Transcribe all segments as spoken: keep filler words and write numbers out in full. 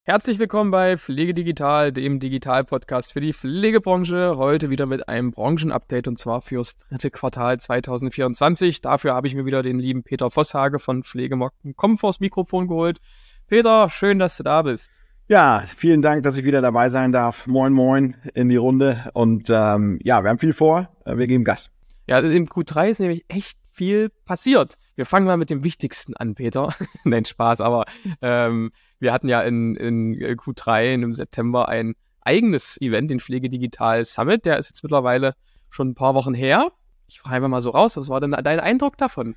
Herzlich willkommen bei Pflege Digital, dem Digital-Podcast für die Pflegebranche. Heute wieder mit einem Branchenupdate und zwar fürs dritte Quartal zwanzig vierundzwanzig. Dafür habe ich mir wieder den lieben Peter Vosshage von pflegemarkt punkt com vors Mikrofon geholt. Peter, schön, dass du da bist. Ja, vielen Dank, dass ich wieder dabei sein darf. Moin, moin in die Runde. Und ähm, ja, wir haben viel vor. Wir geben Gas. Ja, im Q drei ist nämlich echt viel passiert. Wir fangen mal mit dem Wichtigsten an, Peter. Nein, Spaß, aber ähm, wir hatten ja in, in Q drei im September ein eigenes Event, den Pflege Digital Summit. Der ist jetzt mittlerweile schon ein paar Wochen her. Ich frage einfach mal so raus, was war denn dein Eindruck davon?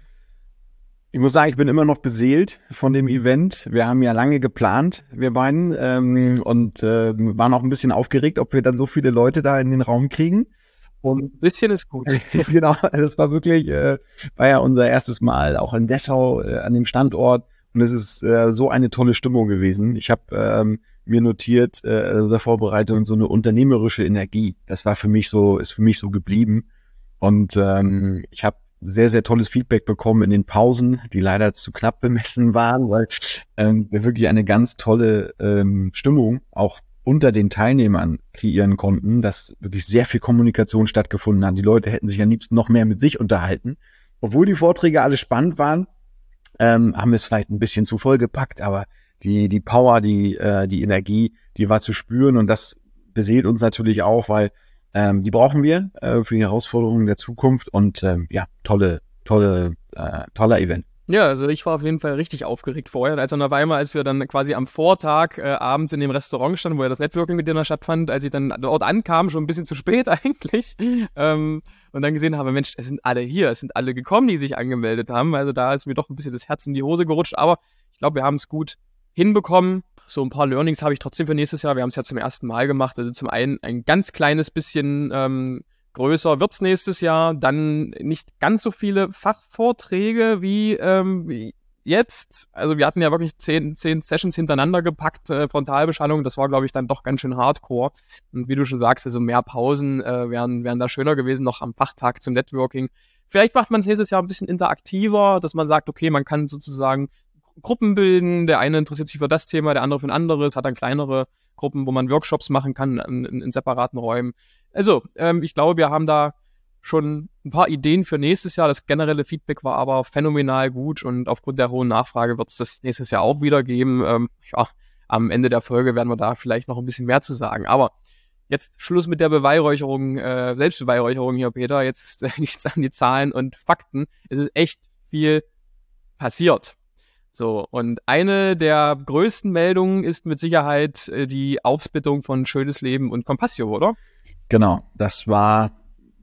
Ich muss sagen, ich bin immer noch beseelt von dem Event. Wir haben ja lange geplant, wir beiden, ähm, und äh, waren auch ein bisschen aufgeregt, ob wir dann so viele Leute da in den Raum kriegen. Und ein bisschen ist gut. Genau, das war wirklich, äh, war ja unser erstes Mal, auch in Dessau äh, an dem Standort. Und es ist äh, so eine tolle Stimmung gewesen. Ich habe ähm, mir notiert äh, in der Vorbereitung so eine unternehmerische Energie. Das war für mich so, ist für mich so geblieben. Und ähm, ich habe sehr, sehr tolles Feedback bekommen in den Pausen, die leider zu knapp bemessen waren, weil ähm, wir wirklich eine ganz tolle ähm, Stimmung auch unter den Teilnehmern kreieren konnten, dass wirklich sehr viel Kommunikation stattgefunden hat. Die Leute hätten sich am liebsten noch mehr mit sich unterhalten. Obwohl die Vorträge alle spannend waren, ähm, haben wir es vielleicht ein bisschen zu voll gepackt, aber die die Power, die äh, die Energie, die war zu spüren und das beseelt uns natürlich auch, weil ähm, die brauchen wir äh, für die Herausforderungen der Zukunft und ähm, ja, tolle, tolle, äh, toller Event. Ja, also ich war auf jeden Fall richtig aufgeregt vorher. Also noch einmal, als wir dann quasi am Vortag äh, abends in dem Restaurant standen, wo ja das Networking mit Dinner stattfand, als ich dann dort ankam, schon ein bisschen zu spät eigentlich, ähm, und dann gesehen habe, Mensch, es sind alle hier, es sind alle gekommen, die sich angemeldet haben. Also da ist mir doch ein bisschen das Herz in die Hose gerutscht, aber ich glaube, wir haben es gut hinbekommen. So ein paar Learnings habe ich trotzdem für nächstes Jahr. Wir haben es ja zum ersten Mal gemacht. Also zum einen ein ganz kleines bisschen ähm, größer wird's nächstes Jahr. Dann nicht ganz so viele Fachvorträge wie, ähm, wie jetzt. Also wir hatten ja wirklich zehn, zehn Sessions hintereinander gepackt, äh, Frontalbeschallung. Das war, glaube ich, dann doch ganz schön hardcore. Und wie du schon sagst, also mehr Pausen äh, wären, wären da schöner gewesen, noch am Fachtag zum Networking. Vielleicht macht man es nächstes Jahr ein bisschen interaktiver, dass man sagt, okay, man kann sozusagen Gruppen bilden, der eine interessiert sich für das Thema, der andere für ein anderes, hat dann kleinere Gruppen, wo man Workshops machen kann in, in, in separaten Räumen. Also, ähm, ich glaube, wir haben da schon ein paar Ideen für nächstes Jahr. Das generelle Feedback war aber phänomenal gut und aufgrund der hohen Nachfrage wird es das nächstes Jahr auch wieder geben. Ähm, ja, am Ende der Folge werden wir da vielleicht noch ein bisschen mehr zu sagen. Aber jetzt Schluss mit der Beweihräucherung, äh, Selbstbeweihräucherung hier, Peter. Jetzt äh, geht's an die Zahlen und Fakten. Es ist echt viel passiert. So, und eine der größten Meldungen ist mit Sicherheit äh, die Aufsplittung von Schönes Leben und Compassio, oder? Genau, das war,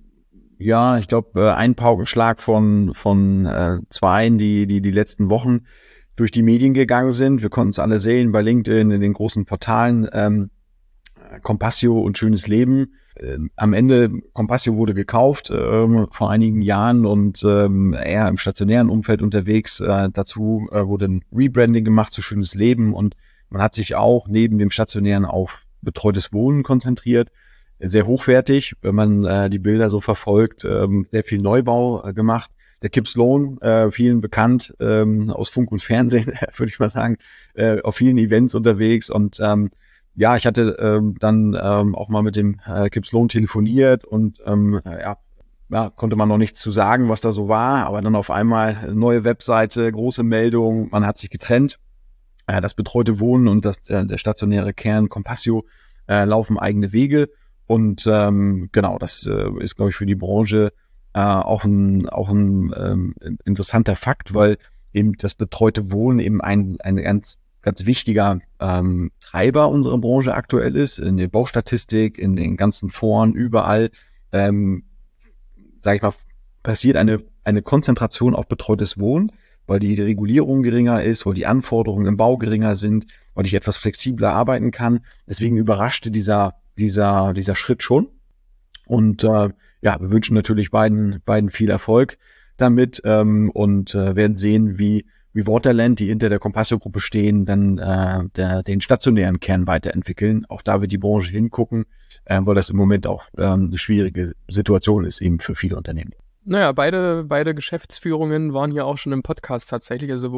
ja, ich glaube, äh, ein Paukenschlag von von äh, zweien, die die die letzten Wochen durch die Medien gegangen sind. Wir konnten es alle sehen bei LinkedIn, in den großen Portalen. Ähm, Compassio und Schönes Leben. Ähm, am Ende, Compassio wurde gekauft ähm, vor einigen Jahren und ähm, eher im stationären Umfeld unterwegs. Äh, dazu äh, wurde ein Rebranding gemacht zu Schönes Leben und man hat sich auch neben dem stationären auf betreutes Wohnen konzentriert. Sehr hochwertig, wenn man äh, die Bilder so verfolgt, ähm, sehr viel Neubau äh, gemacht. Der Kip Sloan, äh, vielen bekannt ähm, aus Funk und Fernsehen, würde ich mal sagen, äh, auf vielen Events unterwegs und ähm, ja, ich hatte ähm, dann ähm, auch mal mit dem äh, Kip Sloan telefoniert und ähm, ja, ja, konnte man noch nichts zu sagen, was da so war, aber dann auf einmal neue Webseite, große Meldung, man hat sich getrennt. Äh, das betreute Wohnen und das äh, der stationäre Kern Compassio äh, laufen eigene Wege und ähm, genau, das äh, ist, glaube ich, für die Branche äh, auch ein auch ein ähm, interessanter Fakt, weil eben das betreute Wohnen eben ein ein ganz ganz wichtiger ähm, Treiber unserer Branche aktuell ist, in der Baustatistik, in den ganzen Foren, überall, ähm, sage ich mal, passiert eine eine Konzentration auf betreutes Wohnen, weil die Regulierung geringer ist, weil die Anforderungen im Bau geringer sind, weil ich etwas flexibler arbeiten kann. Deswegen überraschte dieser dieser dieser Schritt schon. Und äh, ja, wir wünschen natürlich beiden beiden viel Erfolg damit ähm, und äh, werden sehen, wie wie Waterland, die hinter der Compassio-Gruppe stehen, dann äh, der, den stationären Kern weiterentwickeln. Auch da wird die Branche hingucken, äh, weil das im Moment auch ähm, eine schwierige Situation ist eben für viele Unternehmen. Naja, beide, beide Geschäftsführungen waren ja auch schon im Podcast tatsächlich, also sowohl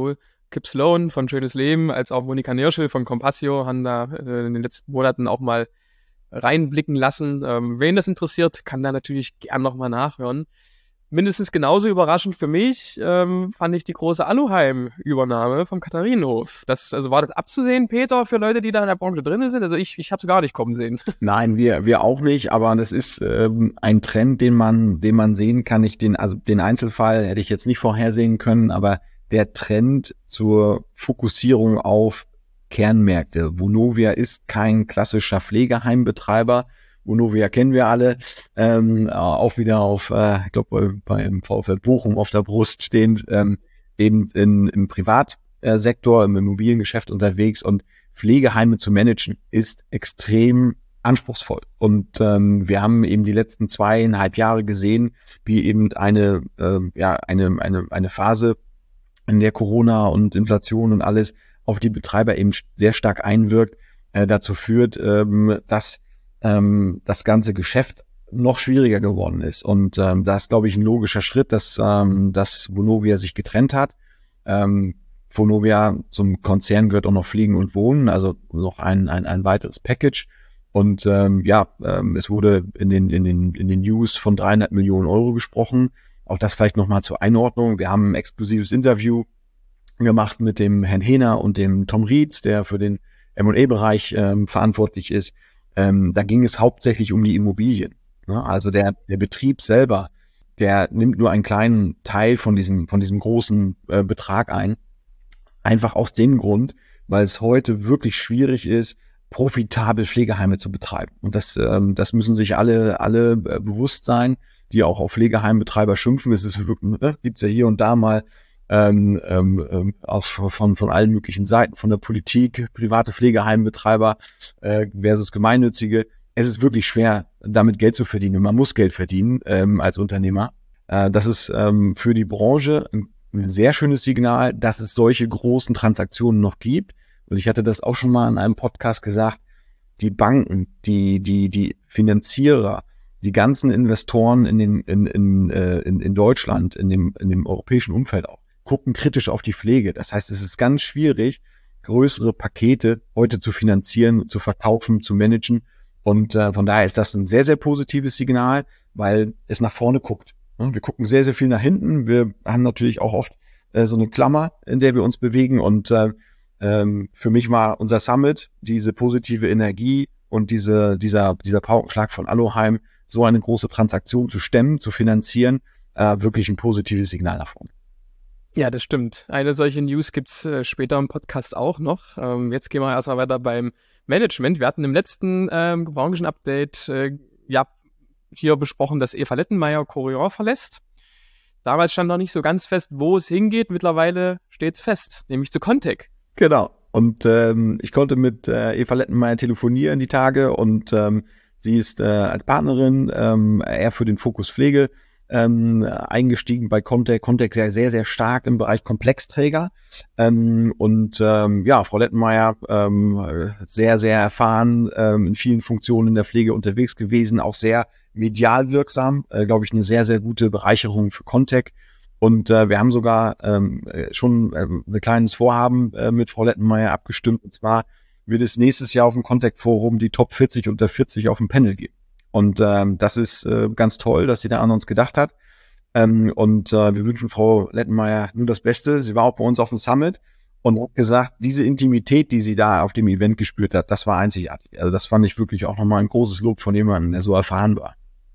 Kip Sloan von Schönes Leben als auch Monika Nierschel von Compassio haben da äh, in den letzten Monaten auch mal reinblicken lassen. Ähm, wen das interessiert, kann da natürlich gern nochmal nachhören. Mindestens genauso überraschend für mich ähm, fand ich die große Aluheim-Übernahme vom Katharinenhof. Das, also war das abzusehen, Peter, für Leute, die da in der Branche drin sind? Also ich, ich habe es gar nicht kommen sehen. Nein, wir wir auch nicht, aber das ist ähm, ein Trend, den man den man sehen kann. Ich den also den Einzelfall hätte ich jetzt nicht vorhersehen können, aber der Trend zur Fokussierung auf Kernmärkte. Vonovia ist kein klassischer Pflegeheimbetreiber. Vonovia kennen wir alle, ähm, auch wieder auf, äh, ich glaube beim VfL Bochum auf der Brust stehend, ähm, eben in, im Privatsektor, im Immobiliengeschäft unterwegs, und Pflegeheime zu managen ist extrem anspruchsvoll. Und ähm, wir haben eben die letzten zweieinhalb Jahre gesehen, wie eben eine äh, ja eine eine eine Phase, in der Corona und Inflation und alles auf die Betreiber eben sehr stark einwirkt, äh, dazu führt, ähm, dass ähm, das ganze Geschäft noch schwieriger geworden ist. Und ähm, da ist, glaube ich, ein logischer Schritt, dass ähm, dass Vonovia sich getrennt hat. Ähm, Vonovia zum Konzern gehört auch noch Fliegen und Wohnen, also noch ein ein, ein weiteres Package. Und ähm, ja, ähm, es wurde in den in den in den News von dreihundert Millionen Euro gesprochen. Auch das vielleicht nochmal zur Einordnung. Wir haben ein exklusives Interview gemacht mit dem Herrn Hehner und dem Tom Rietz, der für den M und A-Bereich ähm, verantwortlich ist. Ähm, da ging es hauptsächlich um die Immobilien. Ne? Also der der Betrieb selber, der nimmt nur einen kleinen Teil von diesem von diesem großen äh, Betrag ein. Einfach aus dem Grund, weil es heute wirklich schwierig ist, profitabel Pflegeheime zu betreiben. Und das ähm, das müssen sich alle alle äh, bewusst sein, die auch auf Pflegeheimbetreiber schimpfen. Es ist wirklich, ne, gibt's ja hier und da mal ähm, ähm, auch von von allen möglichen Seiten, von der Politik, private Pflegeheimbetreiber äh, versus gemeinnützige. Es ist wirklich schwer, damit Geld zu verdienen. Man muss Geld verdienen ähm, als Unternehmer. Äh, das ist ähm, für die Branche ein, ein sehr schönes Signal, dass es solche großen Transaktionen noch gibt. Und ich hatte das auch schon mal in einem Podcast gesagt. Die Banken, die die die Finanzierer, die ganzen Investoren in den in in in, in Deutschland, in dem in dem europäischen Umfeld auch, gucken kritisch auf die Pflege. Das heißt, es ist ganz schwierig, größere Pakete heute zu finanzieren, zu verkaufen, zu managen. Und äh, von daher ist das ein sehr, sehr positives Signal, weil es nach vorne guckt. Wir gucken sehr, sehr viel nach hinten. Wir haben natürlich auch oft äh, so eine Klammer, in der wir uns bewegen. Und äh, ähm, für mich war unser Summit, diese positive Energie und diese dieser dieser Paukenschlag von Aluheim, so eine große Transaktion zu stemmen, zu finanzieren, äh, wirklich ein positives Signal nach vorne. Ja, das stimmt. Eine solche News gibt's äh, später im Podcast auch noch. Ähm, jetzt gehen wir erstmal weiter beim Management. Wir hatten im letzten ähm, Branchen-Update äh, ja hier besprochen, dass Eva Lettenmeier Korian verlässt. Damals stand noch nicht so ganz fest, wo es hingeht. Mittlerweile steht's fest, nämlich zu Contec. Genau. Und ähm, ich konnte mit äh, Eva Lettenmeier telefonieren die Tage, und ähm, sie ist äh, als Partnerin ähm, eher für den Fokus Pflege ähm, eingestiegen bei Contec. Contec sehr, sehr, sehr stark im Bereich Komplexträger. Ähm, und ähm, ja, Frau Lettenmeier ähm, sehr, sehr erfahren, ähm, in vielen Funktionen in der Pflege unterwegs gewesen, auch sehr medial wirksam, äh, glaube ich, eine sehr, sehr gute Bereicherung für Contec. Und äh, wir haben sogar ähm, schon äh, ein kleines Vorhaben äh, mit Frau Lettenmeier abgestimmt. Und zwar wird es nächstes Jahr auf dem Contec-Forum die Top vierzig unter vierzig auf dem Panel geben. Und ähm, das ist äh, ganz toll, dass sie da an uns gedacht hat. Ähm, und äh, wir wünschen Frau Lettenmeier nur das Beste. Sie war auch bei uns auf dem Summit und hat gesagt, diese Intimität, die sie da auf dem Event gespürt hat, das war einzigartig. Also das fand ich wirklich auch nochmal ein großes Lob von jemandem, der so erfahren war.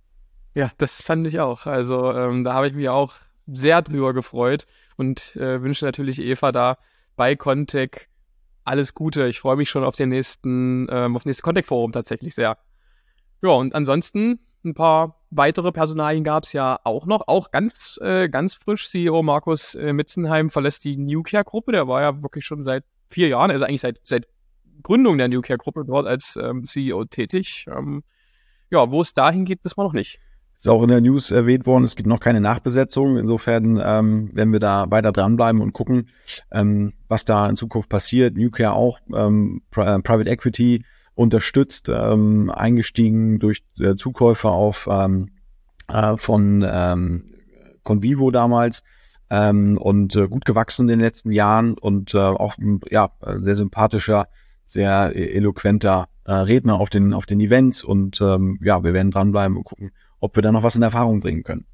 Ja, das fand ich auch. Also ähm, da habe ich mich auch sehr drüber gefreut und äh, wünsche natürlich Eva da bei Contec alles Gute. Ich freue mich schon auf den nächsten, ähm, auf das nächste Contec-Forum tatsächlich sehr. Ja, und ansonsten ein paar weitere Personalien gab es ja auch noch. Auch ganz äh, ganz frisch, C E O Markus äh, Mitzenheim verlässt die Newcare-Gruppe. Der war ja wirklich schon seit vier Jahren, also eigentlich seit seit Gründung der Newcare-Gruppe dort als ähm, C E O tätig. Ähm, ja, wo es dahin geht, wissen wir noch nicht. Ist auch in der News erwähnt worden, es gibt noch keine Nachbesetzung. Insofern ähm, werden wir da weiter dranbleiben und gucken, ähm, was da in Zukunft passiert. Newcare auch, ähm, Pri- Private Equity unterstützt, ähm, eingestiegen durch äh, Zukäufer auf ähm, äh, von ähm, Convivo damals. ähm, und äh, gut gewachsen in den letzten Jahren und äh, auch ja sehr sympathischer, sehr eloquenter äh, Redner auf den auf den Events und ähm, ja, wir werden dranbleiben und gucken, ob wir da noch was in Erfahrung bringen können.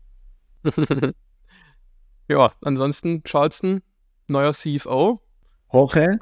Ja, ansonsten Charleston, neuer C F O. Jorge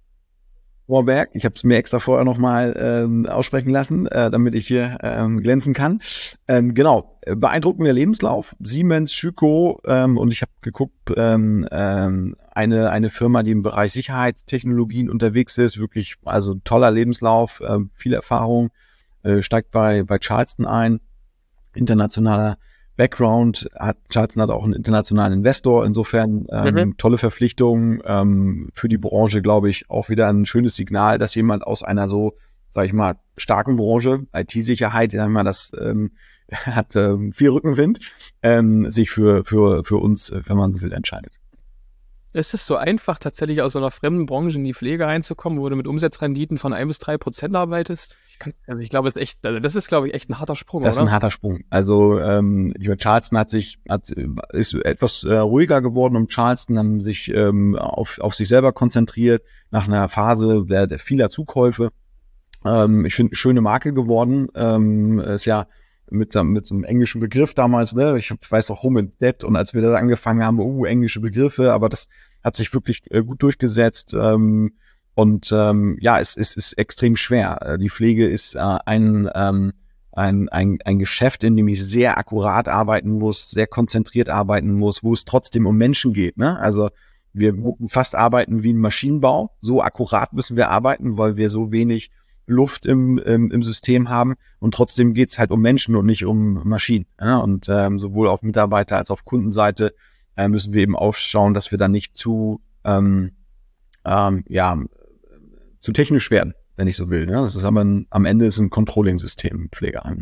Warberg, ich habe es mir extra vorher nochmal ähm, aussprechen lassen, äh, damit ich hier ähm, glänzen kann. Ähm, genau, beeindruckender Lebenslauf, Siemens, Schüco ähm, und ich habe geguckt, ähm, ähm, eine eine Firma, die im Bereich Sicherheitstechnologien unterwegs ist, wirklich, also toller Lebenslauf, äh, viel Erfahrung, äh, steigt bei bei Charleston ein, internationaler Background, hat Charleston hat auch einen internationalen Investor, insofern ähm, mhm. tolle Verpflichtung ähm, für die Branche, glaube ich, auch wieder ein schönes Signal, dass jemand aus einer so, sage ich mal, starken Branche, I T-Sicherheit, sagen wir mal, das ähm, hat ähm, viel Rückenwind, ähm, sich für für für uns, wenn man so will, entscheidet. Ist es so einfach, tatsächlich aus so einer fremden Branche in die Pflege reinzukommen, wo du mit Umsatzrenditen von ein bis drei Prozent arbeitest? Ich kann, also ich glaube, das ist echt, das ist, glaube ich, echt ein harter Sprung, Das ist oder? ein harter Sprung. Also ähm, Charleston hat sich hat, ist etwas äh, ruhiger geworden um Charleston, haben sich ähm, auf auf sich selber konzentriert nach einer Phase der, der vieler Zukäufe. Ähm, ich finde, eine schöne Marke geworden. Ähm, ist ja mit, mit so einem englischen Begriff damals, ne? Ich weiß auch Home and Debt und als wir da angefangen haben, uh, englische Begriffe, aber das hat sich wirklich äh, gut durchgesetzt. Ähm, und ähm, ja, es, es ist extrem schwer. Die Pflege ist äh, ein, ähm, ein, ein, ein Geschäft, in dem ich sehr akkurat arbeiten muss, sehr konzentriert arbeiten muss, wo es trotzdem um Menschen geht, ne? Also wir fast arbeiten wie ein Maschinenbau. So akkurat müssen wir arbeiten, weil wir so wenig Luft im, im, im System haben und trotzdem geht's halt um Menschen und nicht um Maschinen. Ja? Und ähm, sowohl auf Mitarbeiter- als auch auf Kundenseite äh, müssen wir eben aufschauen, dass wir dann nicht zu ähm, ähm, ja zu technisch werden, wenn ich so will. Ne? Das ist aber ein, am Ende ist ein Controlling-System im Pflegeheim.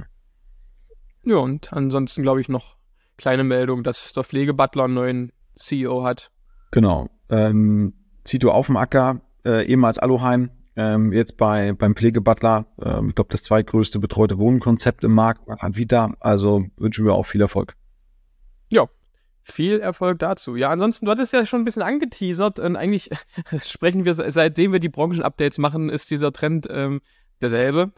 Ja, und ansonsten glaube ich noch kleine Meldung, dass der Pflegebutler einen neuen C E O hat. Genau. Ähm, Zito Aufemacker, äh, ehemals Aloheim, Ähm, jetzt bei beim Pflegebutler, ähm, ich glaube, das zweitgrößte betreute Wohnkonzept im Markt, nach Anvita. Also wünschen wir auch viel Erfolg. Ja, viel Erfolg dazu. Ja, ansonsten, du hattest ja schon ein bisschen angeteasert und eigentlich sprechen wir, seitdem wir die Branchen-Updates machen, ist dieser Trend ähm, derselbe.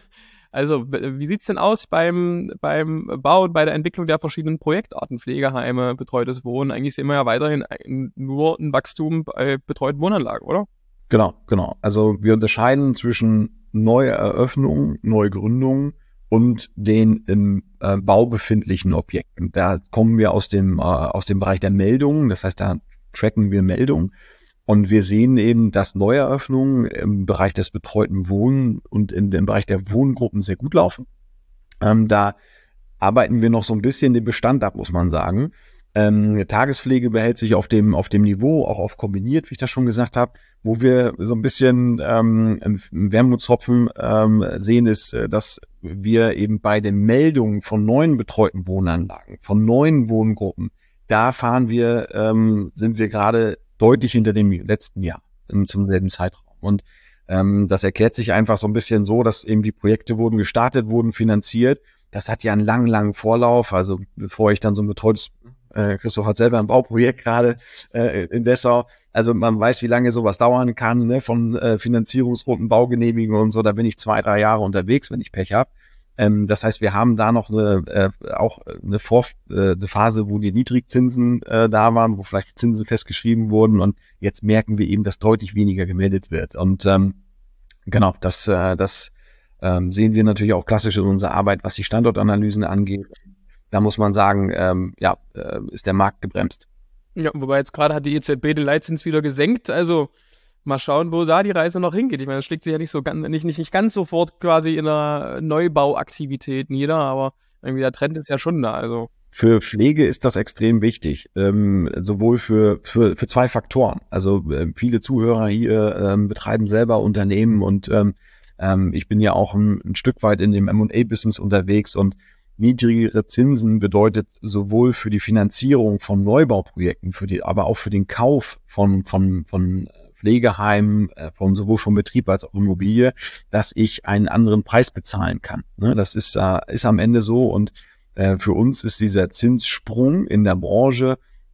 Also, wie sieht's denn aus beim beim Bau und bei der Entwicklung der verschiedenen Projektarten, Pflegeheime, betreutes Wohnen? Eigentlich sehen wir ja weiterhin nur ein Wachstum bei betreuten Wohnanlagen, oder? Genau, genau. Also wir unterscheiden zwischen Neueröffnungen, Neugründungen und den im äh, Bau befindlichen Objekten. Da kommen wir aus dem äh, aus dem Bereich der Meldungen, das heißt, da tracken wir Meldungen und wir sehen eben, dass Neueröffnungen im Bereich des betreuten Wohnen und in dem Bereich der Wohngruppen sehr gut laufen. Ähm, da arbeiten wir noch so ein bisschen den Bestand ab, muss man sagen. Ähm, Tagespflege behält sich auf dem auf dem Niveau, auch auf kombiniert, wie ich das schon gesagt habe. Wo wir so ein bisschen ähm, im Wermutstropfen ähm, sehen, ist, dass wir eben bei den Meldungen von neuen betreuten Wohnanlagen, von neuen Wohngruppen, da fahren wir, ähm, sind wir gerade deutlich hinter dem letzten Jahr im, zum selben Zeitraum. Und ähm, das erklärt sich einfach so ein bisschen so, dass eben die Projekte wurden gestartet, wurden finanziert. Das hat ja einen langen, langen Vorlauf. Also bevor ich dann so ein betreutes, äh, Christoph hat selber ein Bauprojekt gerade äh, in Dessau. Also man weiß, wie lange sowas dauern kann, ne? Von äh, Finanzierungsrunden, Baugenehmigungen und so. Da bin ich zwei, drei Jahre unterwegs, wenn ich Pech habe. Ähm, das heißt, wir haben da noch eine äh, auch eine, Vor äh, eine Phase, wo die Niedrigzinsen äh, da waren, wo vielleicht die Zinsen festgeschrieben wurden. Und jetzt merken wir eben, dass deutlich weniger gemeldet wird. Und ähm, genau, das äh, das ähm, sehen wir natürlich auch klassisch in unserer Arbeit, was die Standortanalysen angeht. Da muss man sagen, ähm, ja, äh, ist der Markt gebremst. Ja, wobei jetzt gerade hat die E Z B den Leitzins wieder gesenkt, also mal schauen, wo da die Reise noch hingeht. Ich meine, das schlägt sich ja nicht so ganz, nicht, nicht, nicht ganz sofort quasi in einer Neubauaktivität nieder, aber irgendwie der Trend ist ja schon da, also. Für Pflege ist das extrem wichtig, ähm, sowohl für, für, für zwei Faktoren. Also äh, viele Zuhörer hier ähm, betreiben selber Unternehmen und ähm, ähm, ich bin ja auch ein, ein Stück weit in dem M und A-Business unterwegs und niedrigere Zinsen bedeutet sowohl für die Finanzierung von Neubauprojekten, für die, aber auch für den Kauf von, von, von Pflegeheimen, von sowohl vom Betrieb als auch Immobilie, dass ich einen anderen Preis bezahlen kann. Das ist, ist am Ende so und für uns ist dieser Zinssprung in der Branche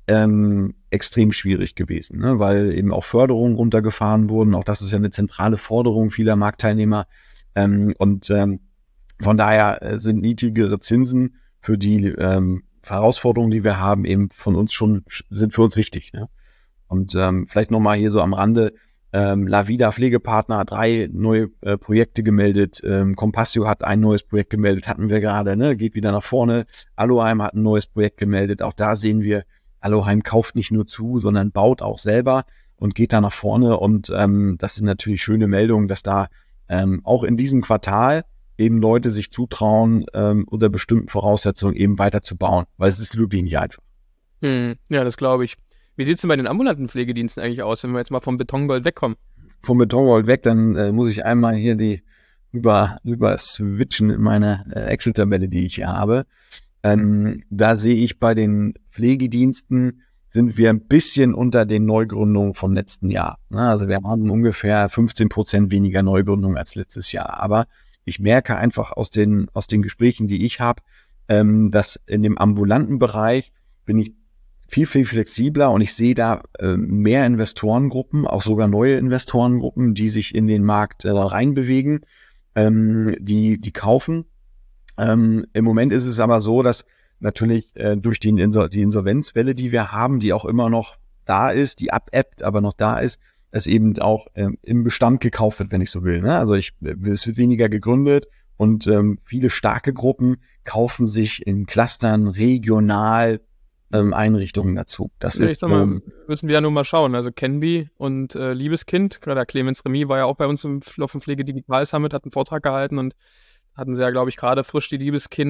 ähm, extrem schwierig gewesen, ne? Weil eben auch Förderungen runtergefahren wurden. Auch das ist ja eine zentrale Forderung vieler Marktteilnehmer. Ähm, und ähm, von daher äh, sind niedrigere Zinsen für die ähm, Herausforderungen, die wir haben, eben von uns schon, sind für uns wichtig, ne? Und ähm, vielleicht nochmal hier so am Rande, ähm, Lavida Pflegepartner hat drei neue äh, Projekte gemeldet, ähm, Compassio hat ein neues Projekt gemeldet, hatten wir gerade, ne, geht wieder nach vorne. Aloheim hat ein neues Projekt gemeldet, auch da sehen wir, Aloheim kauft nicht nur zu, sondern baut auch selber und geht da nach vorne und ähm, das sind natürlich schöne Meldungen, dass da ähm, auch in diesem Quartal eben Leute sich zutrauen, ähm, unter bestimmten Voraussetzungen eben weiterzubauen, weil es ist wirklich nicht einfach. Hm, ja, das glaube ich. Wie sieht's denn bei den ambulanten Pflegediensten eigentlich aus, wenn wir jetzt mal vom Betongold wegkommen? Vom Betongold weg, dann äh, muss ich einmal hier die über, über switchen in meine äh, Excel-Tabelle, die ich hier habe. Ähm, da sehe ich bei den Pflegediensten sind wir ein bisschen unter den Neugründungen vom letzten Jahr. Also wir haben ungefähr fünfzehn Prozent weniger Neugründungen als letztes Jahr. Aber ich merke einfach aus den, aus den Gesprächen, die ich habe, ähm, dass in dem ambulanten Bereich bin ich viel, viel flexibler und ich sehe da äh, mehr Investorengruppen, auch sogar neue Investorengruppen, die sich in den Markt äh, reinbewegen, ähm, die, die kaufen. Ähm, im Moment ist es aber so, dass natürlich äh, durch die, Insol- die Insolvenzwelle, die wir haben, die auch immer noch da ist, die abebbt, aber noch da ist, es eben auch ähm, im Bestand gekauft wird, wenn ich so will. Ne? Also ich, es wird weniger gegründet und ähm, viele starke Gruppen kaufen sich in Clustern regional ähm, Einrichtungen dazu. Das Ja, ist, ich sag mal, ähm, müssen wir ja nur mal schauen. Also Canby und äh, Liebeskind, gerade der Clemens Remy war ja auch bei uns im auf dem Pflege Digital Summit, hat einen Vortrag gehalten und hatten sie ja, glaube ich, gerade frisch die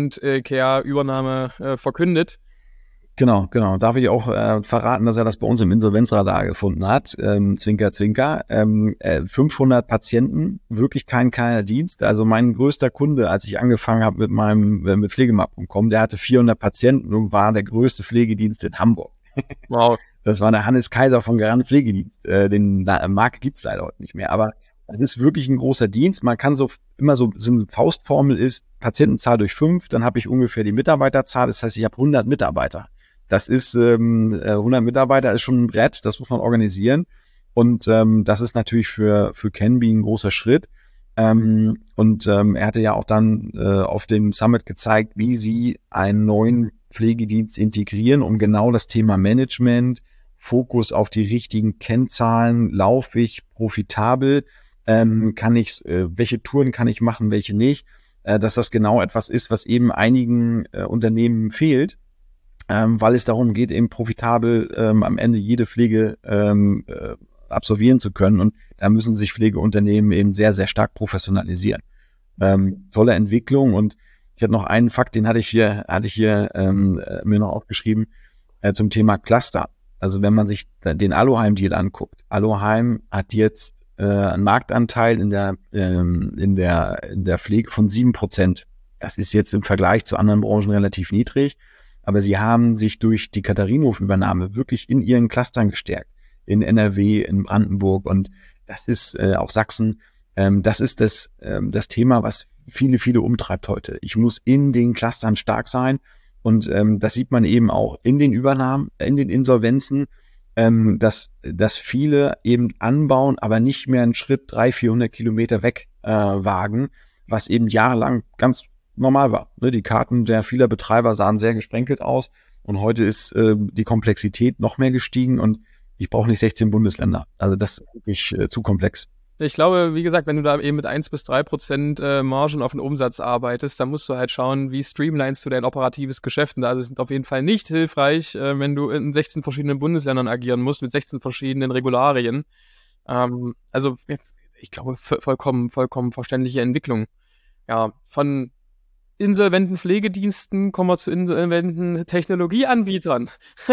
Liebeskind-Care-Übernahme äh, verkündet. Genau, genau. Darf ich auch äh, verraten, dass er das bei uns im Insolvenzradar gefunden hat. Ähm, Zwinker, Zwinker. Ähm, äh, fünfhundert Patienten, wirklich kein kleiner Dienst. Also mein größter Kunde, als ich angefangen habe mit meinem äh, mit Pflegemap punkt com, der hatte vierhundert Patienten und war der größte Pflegedienst in Hamburg. Wow. Das war der Hannes Kaiser von Garant Pflegedienst. Äh, den na, Marke gibt's leider heute nicht mehr, aber das ist wirklich ein großer Dienst. Man kann so immer so, so eine Faustformel ist, Patientenzahl durch fünf, dann habe ich ungefähr die Mitarbeiterzahl. Das heißt, ich habe hundert Mitarbeiter. Das ist, ähm, hundert Mitarbeiter ist schon ein Brett, das muss man organisieren. Und ähm, das ist natürlich für für Canby ein großer Schritt. Ähm, und ähm, er hatte ja auch dann äh, auf dem Summit gezeigt, wie sie einen neuen Pflegedienst integrieren, um genau das Thema Management, Fokus auf die richtigen Kennzahlen, laufe ich profitabel, ähm, kann ich, äh, welche Touren kann ich machen, welche nicht, äh, dass das genau etwas ist, was eben einigen äh, Unternehmen fehlt. Ähm, weil es darum geht, eben profitabel ähm, am Ende jede Pflege ähm, äh, absolvieren zu können. Und da müssen sich Pflegeunternehmen eben sehr, sehr stark professionalisieren. Ähm, tolle Entwicklung. Und ich hatte noch einen Fakt, den hatte ich hier, hatte ich hier ähm, äh, mir noch aufgeschrieben, äh, zum Thema Cluster. Also wenn man sich den Aloheim-Deal anguckt. Aloheim hat jetzt äh, einen Marktanteil in der, ähm, in der, in der Pflege von sieben Prozent. Das ist jetzt im Vergleich zu anderen Branchen relativ niedrig. Aber sie haben sich durch die Katharinenhof-Übernahme wirklich in ihren Clustern gestärkt. In N R W, in Brandenburg und das ist äh, auch Sachsen. Ähm, das ist das, ähm, das Thema, was viele, viele umtreibt heute. Ich muss in den Clustern stark sein und ähm, das sieht man eben auch in den Übernahmen, in den Insolvenzen, ähm, dass, dass viele eben anbauen, aber nicht mehr einen Schritt dreihundert, vierhundert Kilometer weg äh, wagen, was eben jahrelang ganz normal war. Ne? Die Karten der vieler Betreiber sahen sehr gesprenkelt aus und heute ist äh, die Komplexität noch mehr gestiegen und ich brauche nicht sechzehn Bundesländer. Also das ist wirklich äh, zu komplex. Ich glaube, wie gesagt, wenn du da eben mit eins bis drei Prozent äh, Margen auf den Umsatz arbeitest, dann musst du halt schauen, wie streamlinest du dein operatives Geschäft. Und da ist es auf jeden Fall nicht hilfreich, äh, wenn du in sechzehn verschiedenen Bundesländern agieren musst, mit sechzehn verschiedenen Regularien. Ähm, also ich glaube, vollkommen, vollkommen verständliche Entwicklung. Ja, von insolventen Pflegediensten kommen wir zu insolventen Technologieanbietern.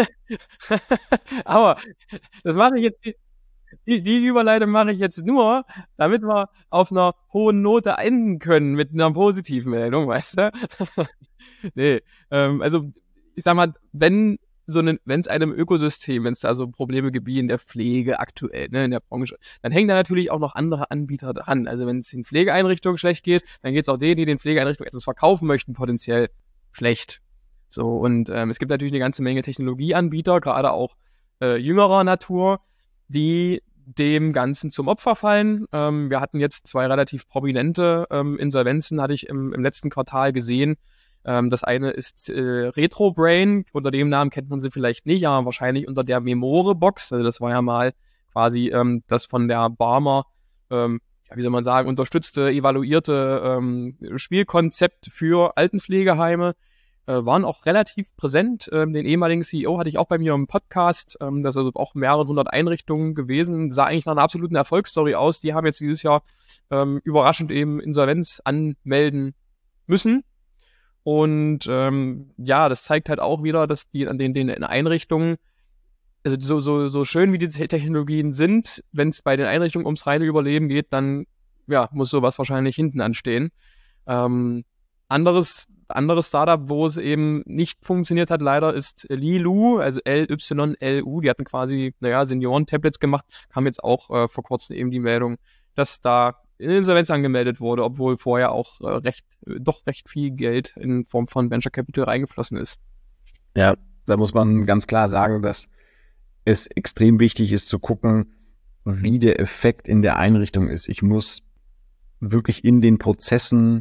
Aber das mache ich jetzt, die, die Überleitung mache ich jetzt nur, damit wir auf einer hohen Note enden können mit einer positiven Meldung, weißt du? Nee, ähm, also ich sag mal, wenn so ein, wenn es einem Ökosystem, wenn es da so Probleme gibt wie in der Pflege aktuell, ne, in der Branche, dann hängen da natürlich auch noch andere Anbieter dran. Also wenn es den Pflegeeinrichtungen schlecht geht, dann geht es auch denen, die den Pflegeeinrichtungen etwas verkaufen möchten, potenziell schlecht. So, und ähm, es gibt natürlich eine ganze Menge Technologieanbieter, gerade auch äh, jüngerer Natur, die dem Ganzen zum Opfer fallen. Ähm, wir hatten jetzt zwei relativ prominente ähm, Insolvenzen, hatte ich im, im letzten Quartal gesehen. Ähm, das eine ist äh, RetroBrain, unter dem Namen kennt man sie vielleicht nicht, aber wahrscheinlich unter der Memore-Box. Also das war ja mal quasi ähm, das von der Barmer, ähm, ja, wie soll man sagen, unterstützte, evaluierte ähm, Spielkonzept für Altenpflegeheime. Äh, waren auch relativ präsent. Ähm, den ehemaligen C E O hatte ich auch bei mir im Podcast. Ähm, das ist also auch mehrere hundert Einrichtungen gewesen. Sah eigentlich nach einer absoluten Erfolgsstory aus. Die haben jetzt dieses Jahr ähm, überraschend eben Insolvenz anmelden müssen. Und ähm, ja, das zeigt halt auch wieder, dass die an den, den Einrichtungen, also so, so, so schön wie die Technologien sind, wenn es bei den Einrichtungen ums reine Überleben geht, dann ja, muss sowas wahrscheinlich hinten anstehen. Ähm, anderes Anderes Startup, wo es eben nicht funktioniert hat, leider, ist Li-Lu, also L Y L U. Die hatten quasi, naja, Senioren-Tablets gemacht. Kam jetzt auch äh, vor kurzem eben die Meldung, dass da Insolvenz angemeldet wurde, obwohl vorher auch äh, recht, äh, doch recht viel Geld in Form von Venture Capital reingeflossen ist. Ja, da muss man ganz klar sagen, dass es extrem wichtig ist zu gucken, wie der Effekt in der Einrichtung ist. Ich muss wirklich in den Prozessen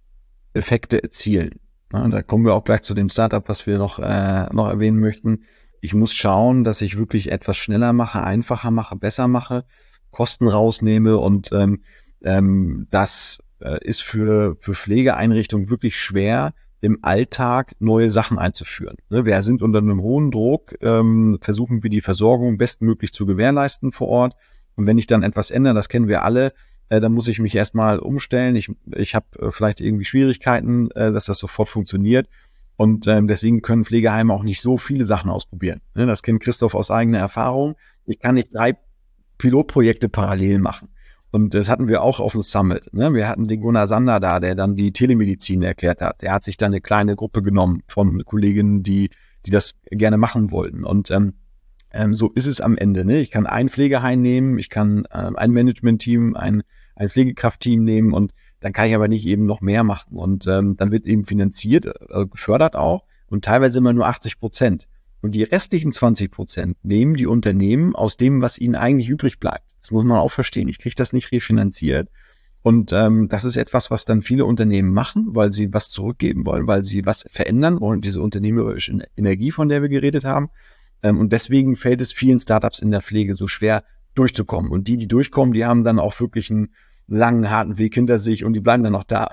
Effekte erzielen. Ja, da kommen wir auch gleich zu dem Startup, was wir noch, äh, noch erwähnen möchten. Ich muss schauen, dass ich wirklich etwas schneller mache, einfacher mache, besser mache, Kosten rausnehme und ähm, ähm, das äh, ist für, für Pflegeeinrichtungen wirklich schwer, im Alltag neue Sachen einzuführen. Ne, wir sind unter einem hohen Druck, ähm, versuchen wir die Versorgung bestmöglich zu gewährleisten vor Ort. Und wenn ich dann etwas ändere, das kennen wir alle, äh, dann muss ich mich erstmal umstellen. Ich, ich habe äh, vielleicht irgendwie Schwierigkeiten, äh, dass das sofort funktioniert. Und ähm, deswegen können Pflegeheime auch nicht so viele Sachen ausprobieren. Ne, das kennt Christoph aus eigener Erfahrung. Ich kann nicht drei Pilotprojekte parallel machen. Und das hatten wir auch auf dem Summit. Ne? Wir hatten den Gunnar Sander da, der dann die Telemedizin erklärt hat. Der hat sich dann eine kleine Gruppe genommen von Kolleginnen, die die das gerne machen wollten. Und ähm, ähm, so ist es am Ende. Ne? Ich kann ein Pflegeheim nehmen, ich kann ähm, ein Management-Team, ein, ein Pflegekraft-Team nehmen und dann kann ich aber nicht eben noch mehr machen. Und ähm, dann wird eben finanziert, also gefördert auch und teilweise immer nur achtzig Prozent. Und die restlichen zwanzig Prozent nehmen die Unternehmen aus dem, was ihnen eigentlich übrig bleibt. Das muss man auch verstehen. Ich kriege das nicht refinanziert. Und ähm, das ist etwas, was dann viele Unternehmen machen, weil sie was zurückgeben wollen, weil sie was verändern wollen, diese unternehmerische Energie, von der wir geredet haben. Ähm, und deswegen fällt es vielen Startups in der Pflege so schwer, durchzukommen. Und die, die durchkommen, die haben dann auch wirklich einen langen, harten Weg hinter sich und die bleiben dann auch da.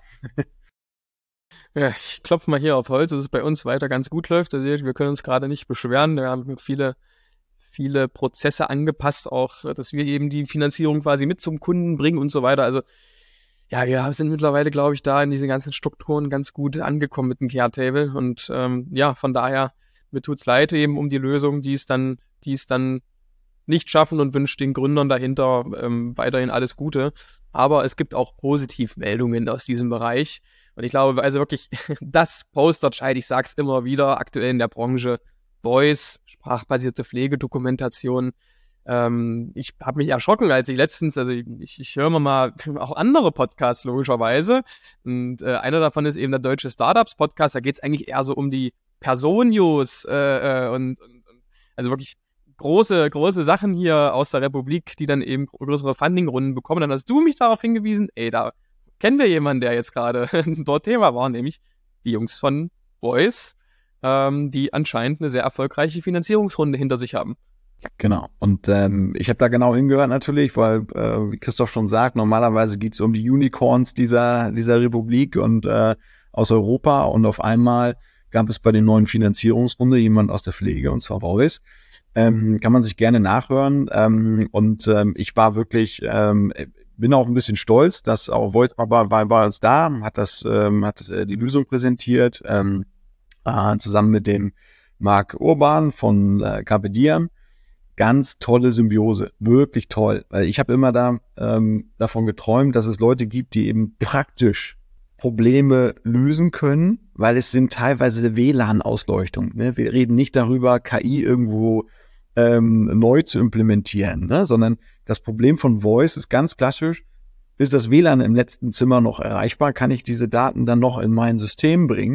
Ja, ich klopfe mal hier auf Holz, dass es bei uns weiter ganz gut läuft. Also wir können uns gerade nicht beschweren. Wir haben viele viele Prozesse angepasst, auch, dass wir eben die Finanzierung quasi mit zum Kunden bringen und so weiter. Also ja, wir sind mittlerweile, glaube ich, da in diesen ganzen Strukturen ganz gut angekommen mit dem Care-Table. Und ähm, ja, von daher, mir tut's leid eben um die Lösung, die es dann, die es dann nicht schaffen und wünsche den Gründern dahinter ähm, weiterhin alles Gute. Aber es gibt auch Positivmeldungen aus diesem Bereich. Und ich glaube, also wirklich das Posterchild, ich sag's immer wieder, aktuell in der Branche, Voice, sprachbasierte Pflegedokumentation. Ähm, ich habe mich erschrocken, als ich letztens, also ich, ich höre mir mal auch andere Podcasts logischerweise. Und äh, einer davon ist eben der Deutsche Startups Podcast. Da geht's eigentlich eher so um die Person-News äh, äh, und, und, und also wirklich große, große Sachen hier aus der Republik, die dann eben größere Funding-Runden bekommen. Dann hast du mich darauf hingewiesen, ey, da kennen wir jemanden, der jetzt gerade dort Thema war, nämlich die Jungs von Voice, ähm, die anscheinend eine sehr erfolgreiche Finanzierungsrunde hinter sich haben. Genau. Und ähm, ich habe da genau hingehört natürlich, weil, äh, wie Christoph schon sagt, normalerweise geht es um die Unicorns dieser dieser Republik und äh, aus Europa. Und auf einmal gab es bei den neuen Finanzierungsrunde jemand aus der Pflege, und zwar Voice. Ähm, kann man sich gerne nachhören. Ähm, und ähm, ich war wirklich, ähm, bin auch ein bisschen stolz, dass auch Voice war, war bei uns da, hat das, ähm, hat das, äh, die Lösung präsentiert, ähm, äh, zusammen mit dem Marc Urban von äh, Carpe Diem. Ganz tolle Symbiose, wirklich toll. Weil ich habe immer da ähm, davon geträumt, dass es Leute gibt, die eben praktisch Probleme lösen können, weil es sind teilweise W L A N-Ausleuchtung. Ne? Wir reden nicht darüber, K I irgendwo ähm, neu zu implementieren, ne? Sondern das Problem von Voice ist ganz klassisch, ist das W L A N im letzten Zimmer noch erreichbar? Kann ich diese Daten dann noch in mein System bringen?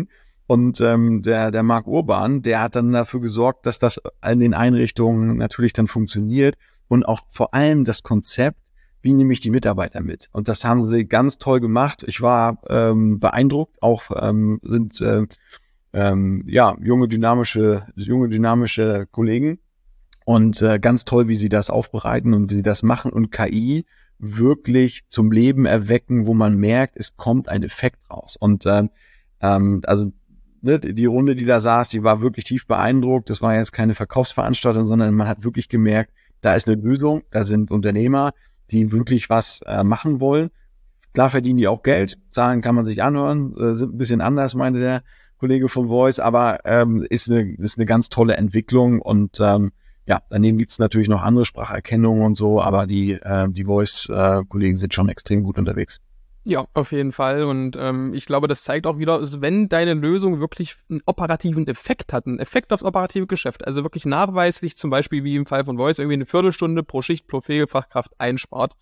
Und ähm, der, der Marc Urban, der hat dann dafür gesorgt, dass das in den Einrichtungen natürlich dann funktioniert und auch vor allem das Konzept, wie nehme ich die Mitarbeiter mit? Und das haben sie ganz toll gemacht. Ich war ähm, beeindruckt. Auch ähm, sind äh, ähm, ja junge dynamische, junge dynamische Kollegen und äh, ganz toll, wie sie das aufbereiten und wie sie das machen und K I wirklich zum Leben erwecken, wo man merkt, es kommt ein Effekt raus. Und ähm, ähm, also die Runde, die da saß, die war wirklich tief beeindruckt. Das war jetzt keine Verkaufsveranstaltung, sondern man hat wirklich gemerkt, da ist eine Lösung, da sind Unternehmer, die wirklich was äh, machen wollen. Klar verdienen die auch Geld, Zahlen kann man sich anhören, äh, sind ein bisschen anders, meinte der Kollege von Voice, aber ähm, ist eine ist eine ganz tolle Entwicklung und ähm, ja, daneben gibt's natürlich noch andere Spracherkennungen und so, aber die äh, die Voice-Kollegen äh, sind schon extrem gut unterwegs. Ja, auf jeden Fall. Und ähm, ich glaube, das zeigt auch wieder, also wenn deine Lösung wirklich einen operativen Effekt hat, einen Effekt aufs operative Geschäft, also wirklich nachweislich, zum Beispiel wie im Fall von Voice, irgendwie eine Viertelstunde pro Schicht pro Pflegefachkraft einspart,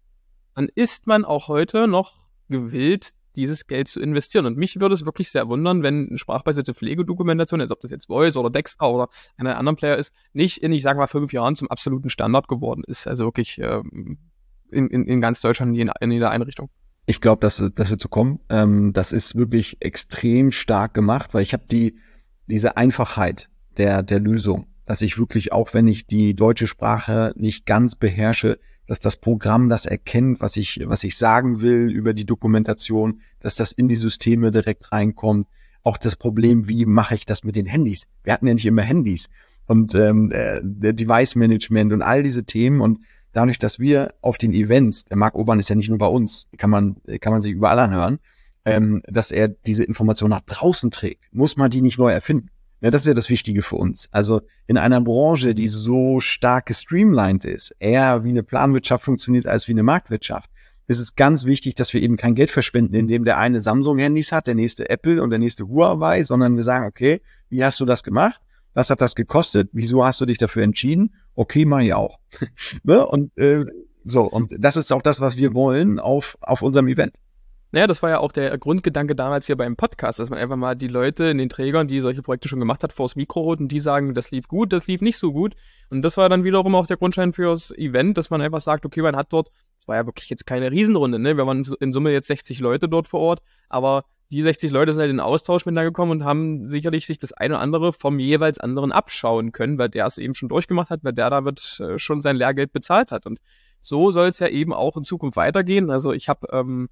dann ist man auch heute noch gewillt, dieses Geld zu investieren. Und mich würde es wirklich sehr wundern, wenn eine sprachbasierte Pflegedokumentation, als ob das jetzt Voice oder Dextra oder einer anderen Player ist, nicht in, ich sage mal, fünf Jahren zum absoluten Standard geworden ist. Also wirklich ähm, in, in, in ganz Deutschland, in, in jeder Einrichtung. Ich glaube, dass das wird so kommen. Ähm, das ist wirklich extrem stark gemacht, weil ich habe die diese Einfachheit der der Lösung, dass ich wirklich, auch wenn ich die deutsche Sprache nicht ganz beherrsche, dass das Programm das erkennt, was ich was ich sagen will über die Dokumentation, dass das in die Systeme direkt reinkommt. Auch das Problem, wie mache ich das mit den Handys? Wir hatten ja nicht immer Handys und ähm, der, der Device Management und all diese Themen und dadurch, dass wir auf den Events, der Marc Urban ist ja nicht nur bei uns, kann man kann man sich überall anhören, ähm, dass er diese Information nach draußen trägt, muss man die nicht neu erfinden. Ja, das ist ja das Wichtige für uns. Also in einer Branche, die so stark gestreamlined ist, eher wie eine Planwirtschaft funktioniert als wie eine Marktwirtschaft, ist es ganz wichtig, dass wir eben kein Geld verschwenden, indem der eine Samsung-Handys hat, der nächste Apple und der nächste Huawei, sondern wir sagen, okay, wie hast du das gemacht? Was hat das gekostet? Wieso hast du dich dafür entschieden? Okay, mach ich auch. Ne? Und äh, so, und das ist auch das, was wir wollen auf auf unserem Event. Naja, das war ja auch der Grundgedanke damals hier beim Podcast, dass man einfach mal die Leute in den Trägern, die solche Projekte schon gemacht hat, vors Mikro holt und die sagen, das lief gut, das lief nicht so gut. Und das war dann wiederum auch der Grundstein fürs Event, dass man einfach sagt, okay, man hat dort, es war ja wirklich jetzt keine Riesenrunde, ne? Wir waren in Summe jetzt sechzig Leute dort vor Ort, aber die sechzig Leute sind halt in Austausch miteinander gekommen und haben sicherlich sich das eine oder andere vom jeweils anderen abschauen können, weil der es eben schon durchgemacht hat, weil der da wird äh, schon sein Lehrgeld bezahlt hat. Und so soll es ja eben auch in Zukunft weitergehen. Also ich habe ähm,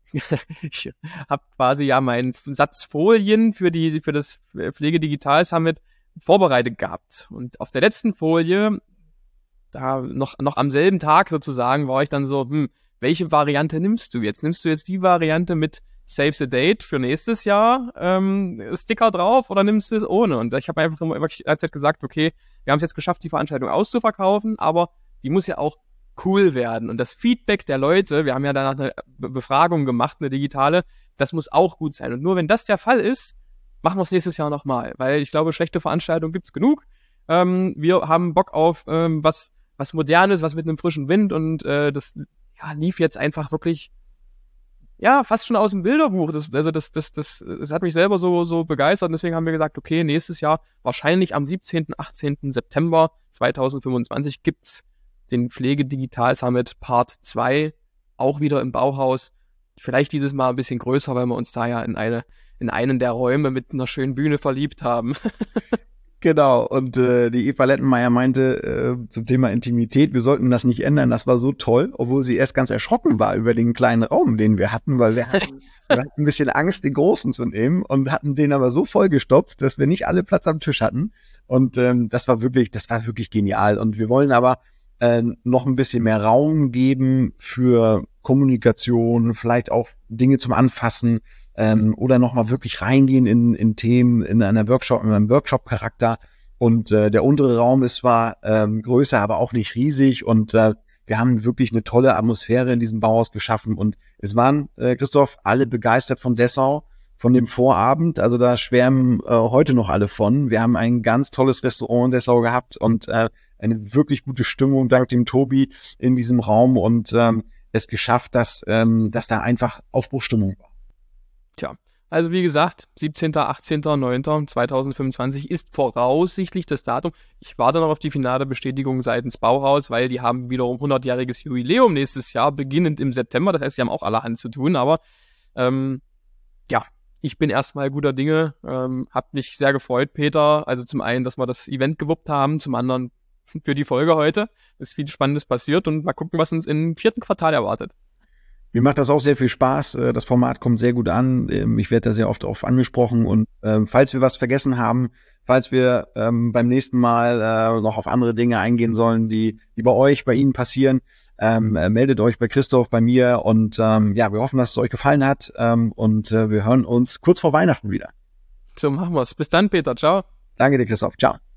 ich habe quasi ja meinen Satz Folien für die für das Pflege Digital Summit vorbereitet gehabt. Und auf der letzten Folie, da noch noch am selben Tag sozusagen, war ich dann so, hm, welche Variante nimmst du jetzt? Nimmst du jetzt die Variante mit Save the Date für nächstes Jahr, ähm, Sticker drauf, oder nimmst du es ohne? Und ich habe einfach immer wirklich die ganze Zeit gesagt, okay, wir haben es jetzt geschafft, die Veranstaltung auszuverkaufen, aber die muss ja auch cool werden. Und das Feedback der Leute, wir haben ja danach eine Be- Befragung gemacht, eine digitale, das muss auch gut sein. Und nur wenn das der Fall ist, machen wir es nächstes Jahr nochmal. Weil ich glaube, schlechte Veranstaltungen gibt's genug. Ähm, wir haben Bock auf ähm, was, was Modernes, was mit einem frischen Wind. Und äh, das ja, lief jetzt einfach wirklich, ja, fast schon aus dem Bilderbuch. Das, also das, das, das, das hat mich selber so, so begeistert. Und deswegen haben wir gesagt, okay, nächstes Jahr, wahrscheinlich am siebzehnten, achtzehnten September zweitausendfünfundzwanzig gibt's den Pflege Digital Summit Part zwei, auch wieder im Bauhaus. Vielleicht dieses Mal ein bisschen größer, weil wir uns da ja in eine in einen der Räume mit einer schönen Bühne verliebt haben. Genau, und äh, die Eva Lettenmeier meinte äh, zum Thema Intimität, wir sollten das nicht ändern, das war so toll, obwohl sie erst ganz erschrocken war über den kleinen Raum, den wir hatten, weil wir hatten, wir hatten ein bisschen Angst, den großen zu nehmen und hatten den aber so vollgestopft, dass wir nicht alle Platz am Tisch hatten. Und ähm, das war wirklich, das war wirklich genial. Und wir wollen aber äh, noch ein bisschen mehr Raum geben für Kommunikation, vielleicht auch Dinge zum Anfassen, ähm, oder nochmal wirklich reingehen in, in Themen, in einer Workshop, in einem Workshop-Charakter. Und äh, der untere Raum ist zwar ähm, größer, aber auch nicht riesig. Und äh, wir haben wirklich eine tolle Atmosphäre in diesem Bauhaus geschaffen. Und es waren, äh, Christoph, alle begeistert von Dessau, von dem Vorabend. Also da schwärmen äh, heute noch alle von. Wir haben ein ganz tolles Restaurant in Dessau gehabt und äh, eine wirklich gute Stimmung dank dem Tobi in diesem Raum und ähm, es geschafft, dass, ähm, dass da einfach Aufbruchstimmung war. Tja, Also wie gesagt, siebzehnter, achtzehnter, neunter zweitausendfünfundzwanzig ist voraussichtlich das Datum. Ich warte noch auf die finale Bestätigung seitens Bauhaus, weil die haben wiederum hundertjähriges Jubiläum nächstes Jahr, beginnend im September. Das heißt, sie haben auch allerhand zu tun, aber ähm, ja, ich bin erstmal guter Dinge. Ähm, hab mich sehr gefreut, Peter. Also zum einen, dass wir das Event gewuppt haben, zum anderen für die Folge heute. Ist viel Spannendes passiert und mal gucken, was uns im vierten Quartal erwartet. Mir macht das auch sehr viel Spaß. Das Format kommt sehr gut an. Ich werde da sehr oft darauf angesprochen. Und ähm, falls wir was vergessen haben, falls wir ähm, beim nächsten Mal äh, noch auf andere Dinge eingehen sollen, die, die bei euch, bei Ihnen passieren, ähm, äh, meldet euch bei Christoph, bei mir. Und ähm, ja, wir hoffen, dass es euch gefallen hat. Ähm, und äh, wir hören uns kurz vor Weihnachten wieder. So machen wir's. Bis dann, Peter. Ciao. Danke dir, Christoph. Ciao.